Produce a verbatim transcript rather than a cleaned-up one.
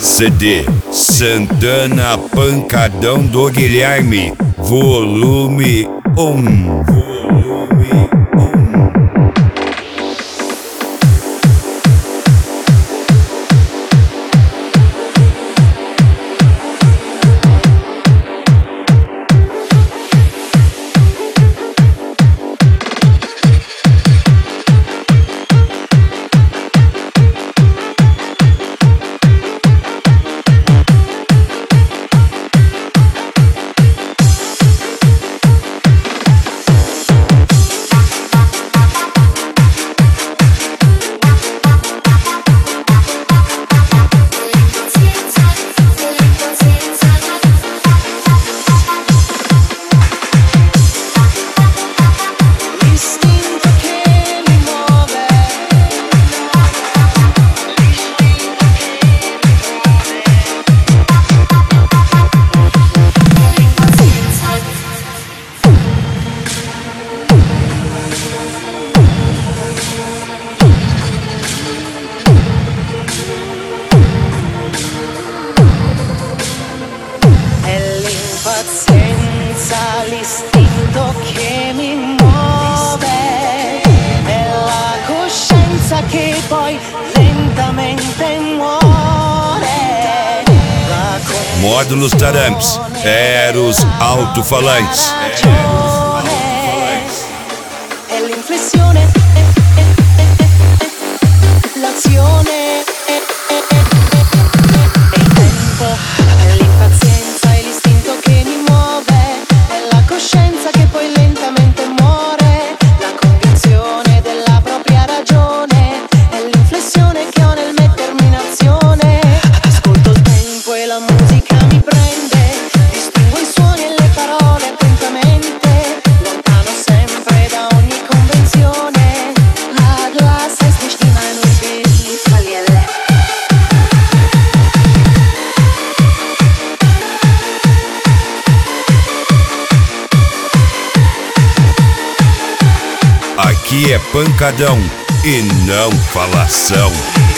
C D Santana Pancadão do Guilherme, volume um. Senza l'istinto che mi muove, è la coscienza che poi lentamente muore. Módulos Taramps, Eros Alto-Falantes. È l'inflessione, l'azione, il tempo, è l'impazienza e l'istinto che mi muove, è la coscienza che poi lentamente muore, la convinzione della propria ragione, è l'inflessione che ho nel mettermi in azione. Ascolto il tempo e la musica mi prende, distingo i suoni e le parole attentamente, lontano sempre da ogni convenzione. Ah, du hast es nicht immer nur wie verliere. Aqui é pancadão e não falação.